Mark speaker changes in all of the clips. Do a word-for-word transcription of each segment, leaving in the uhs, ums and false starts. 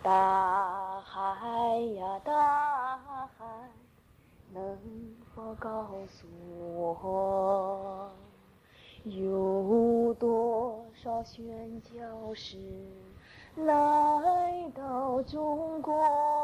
Speaker 1: 大海呀大海，能否告诉我，有多少宣教士来到中国？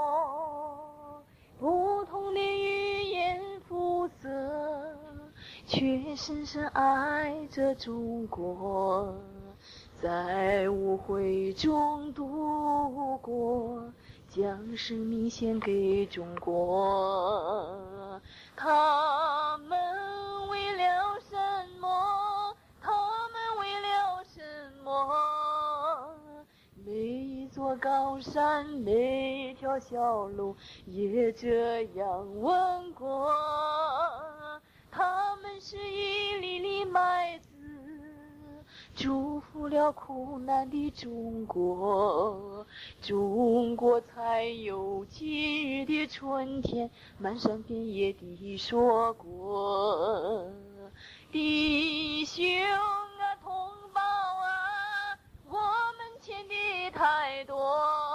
Speaker 1: 不同的语言肤色，却深深爱着中国，在误会中度过，将生命献给中国。他们为了什么？他们为了什么？每一座高山，每条小路，也这样问过。他们是一粒粒麦子，祝福了苦难的中国，中国才有今日的春天，漫山遍野的硕果。弟兄啊，同胞啊，我们欠的太多，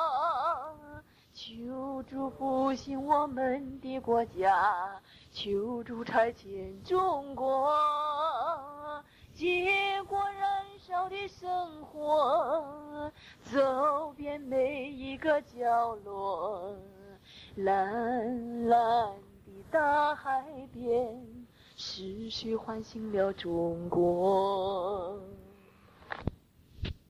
Speaker 1: 求主复兴我们的国家，求主差遣中国，结果燃烧的生活，走遍每一个角落，蓝蓝的大海边，是谁唤醒了中国？